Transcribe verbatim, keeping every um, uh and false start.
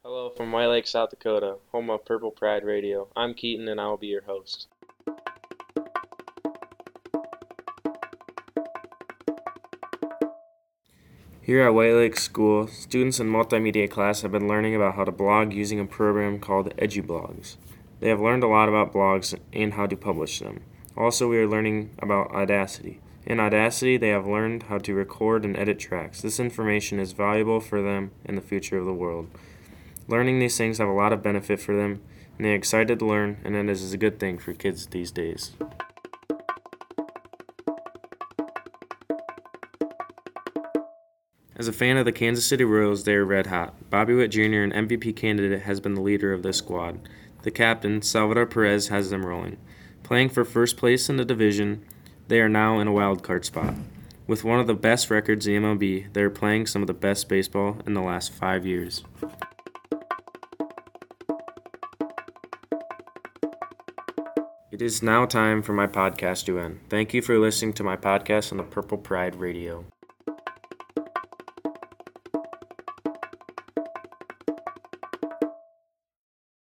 Hello from White Lake, South Dakota, home of Purple Pride Radio. I'm Keaton and I will be your host. Here at White Lake School, students in multimedia class have been learning about how to blog using a program called EduBlogs. They have learned a lot about blogs and how to publish them. Also, we are learning about Audacity. In Audacity, they have learned how to record and edit tracks. This information is valuable for them in the future of the world. Learning these things have a lot of benefit for them, and they are excited to learn, and it is a good thing for kids these days. As a fan of the Kansas City Royals, they are red hot. Bobby Witt Junior, an M V P candidate, has been the leader of this squad. The captain, Salvador Perez, has them rolling. Playing for first place in the division, they are now in a wild card spot. With one of the best records in the M L B, they are playing some of the best baseball in the last five years. It is now time for my podcast to end. Thank you for listening to my podcast on the Purple Pride Radio.